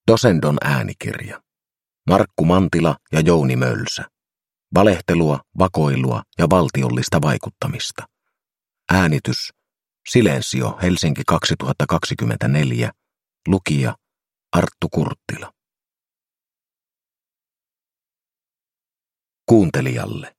Dosendon äänikirja. Markku Mantila ja Jouni Mölsä. Valehtelua, vakoilua ja valtiollista vaikuttamista. Äänitys. Silensio, Helsinki 2024. Lukija Arttu Kurttila. Kuuntelijalle.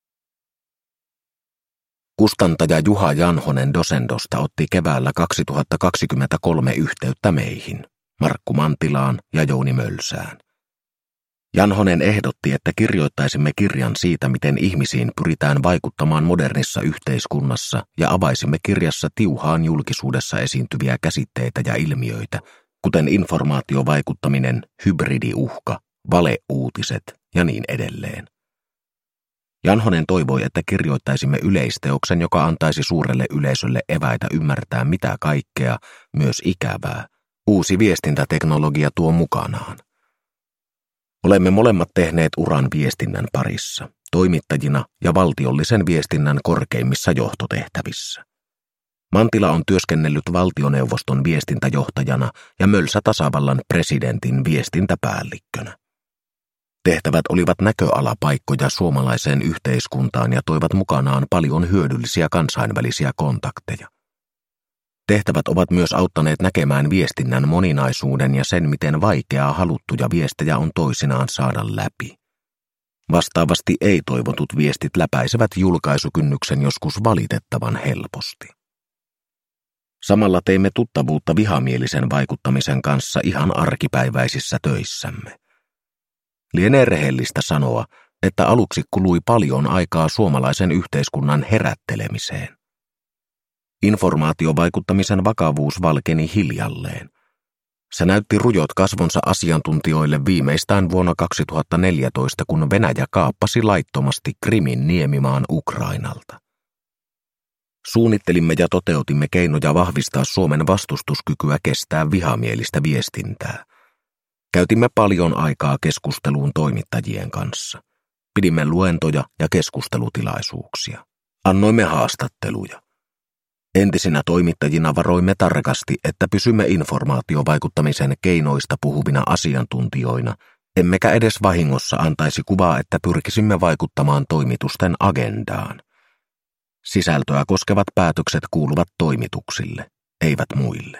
Kustantaja Juha Janhonen Dosendosta otti keväällä 2023 yhteyttä meihin, Markku Mantilaan ja Jouni Mölsään. Janhonen ehdotti, että kirjoittaisimme kirjan siitä, miten ihmisiin pyritään vaikuttamaan modernissa yhteiskunnassa ja avaisimme kirjassa tiuhaan julkisuudessa esiintyviä käsitteitä ja ilmiöitä, kuten informaatiovaikuttaminen, hybridiuhka, valeuutiset ja niin edelleen. Janhonen toivoi, että kirjoittaisimme yleisteoksen, joka antaisi suurelle yleisölle eväitä ymmärtää, mitä kaikkea, myös ikävää, uusi viestintäteknologia tuo mukanaan. Olemme molemmat tehneet uran viestinnän parissa, toimittajina ja valtiollisen viestinnän korkeimmissa johtotehtävissä. Mantila on työskennellyt valtioneuvoston viestintäjohtajana ja Mölsä tasavallan presidentin viestintäpäällikkönä. Tehtävät olivat näköalapaikkoja suomalaiseen yhteiskuntaan ja toivat mukanaan paljon hyödyllisiä kansainvälisiä kontakteja. Tehtävät ovat myös auttaneet näkemään viestinnän moninaisuuden ja sen, miten vaikeaa haluttuja viestejä on toisinaan saada läpi. Vastaavasti ei-toivotut viestit läpäisevät julkaisukynnyksen joskus valitettavan helposti. Samalla teimme tuttavuutta vihamielisen vaikuttamisen kanssa ihan arkipäiväisissä töissämme. Lienee rehellistä sanoa, että aluksi kului paljon aikaa suomalaisen yhteiskunnan herättelemiseen. Informaatiovaikuttamisen vakavuus valkeni hiljalleen. Se näytti rujot kasvonsa asiantuntijoille viimeistään vuonna 2014, kun Venäjä kaappasi laittomasti Krimin niemimaan Ukrainalta. Suunnittelimme ja toteutimme keinoja vahvistaa Suomen vastustuskykyä kestää vihamielistä viestintää. Käytimme paljon aikaa keskusteluun toimittajien kanssa. Pidimme luentoja ja keskustelutilaisuuksia. Annoimme haastatteluja. Entisinä toimittajina varoimme tarkasti, että pysymme informaatiovaikuttamisen keinoista puhuvina asiantuntijoina, emmekä edes vahingossa antaisi kuvaa, että pyrkisimme vaikuttamaan toimitusten agendaan. Sisältöä koskevat päätökset kuuluvat toimituksille, eivät muille.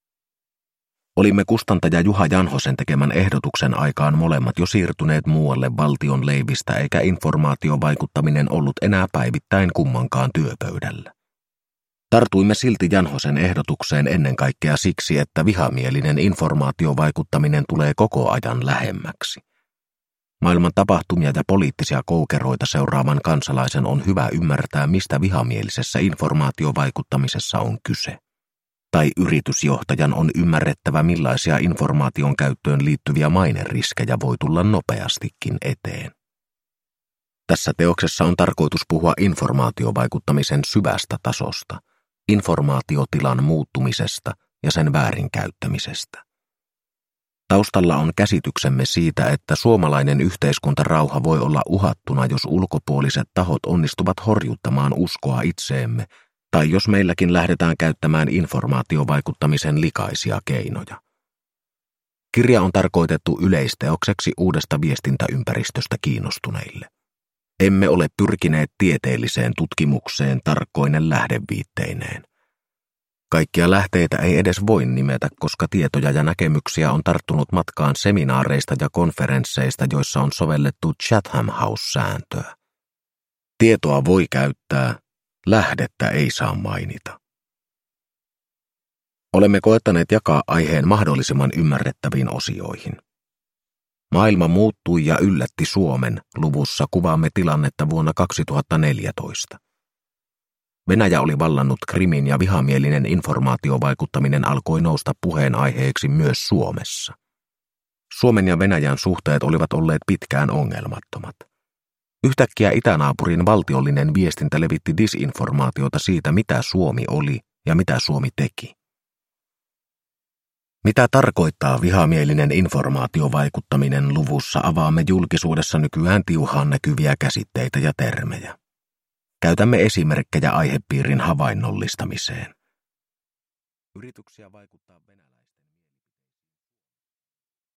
Olimme kustantaja Juha Janhosen tekemän ehdotuksen aikaan molemmat jo siirtyneet muualle valtion leivistä, eikä informaatiovaikuttaminen ollut enää päivittäin kummankaan työpöydällä. Tartuimme silti Janhosen ehdotukseen ennen kaikkea siksi, että vihamielinen informaatiovaikuttaminen tulee koko ajan lähemmäksi. Maailman tapahtumia ja poliittisia koukeroita seuraavan kansalaisen on hyvä ymmärtää, mistä vihamielisessä informaatiovaikuttamisessa on kyse. Tai yritysjohtajan on ymmärrettävä, millaisia informaation käyttöön liittyviä maineriskejä voi tulla nopeastikin eteen. Tässä teoksessa on tarkoitus puhua informaatiovaikuttamisen syvästä tasosta, informaatiotilan muuttumisesta ja sen väärinkäyttämisestä. Taustalla on käsityksemme siitä, että suomalainen yhteiskuntarauha voi olla uhattuna, jos ulkopuoliset tahot onnistuvat horjuttamaan uskoa itseemme, tai jos meilläkin lähdetään käyttämään informaatiovaikuttamisen likaisia keinoja. Kirja on tarkoitettu yleisteokseksi uudesta viestintäympäristöstä kiinnostuneille. Emme ole pyrkineet tieteelliseen tutkimukseen tarkkoinen lähdeviitteineen. Kaikkia lähteitä ei edes voi nimetä, koska tietoja ja näkemyksiä on tarttunut matkaan seminaareista ja konferensseista, joissa on sovellettu Chatham House-sääntöä. Tietoa voi käyttää, lähdettä ei saa mainita. Olemme koettaneet jakaa aiheen mahdollisimman ymmärrettäviin osioihin. Maailma muuttui ja yllätti Suomen, luvussa kuvaamme tilannetta vuonna 2014. Venäjä oli vallannut Krimin ja vihamielinen informaatiovaikuttaminen alkoi nousta puheenaiheeksi myös Suomessa. Suomen ja Venäjän suhteet olivat olleet pitkään ongelmattomat. Yhtäkkiä itänaapurin valtiollinen viestintä levitti disinformaatiota siitä, mitä Suomi oli ja mitä Suomi teki. Mitä tarkoittaa vihamielinen informaatiovaikuttaminen luvussa, avaamme julkisuudessa nykyään tiuhaan näkyviä käsitteitä ja termejä. Käytämme esimerkkejä aihepiirin havainnollistamiseen. Yrityksiä vaikuttaa Venäjään.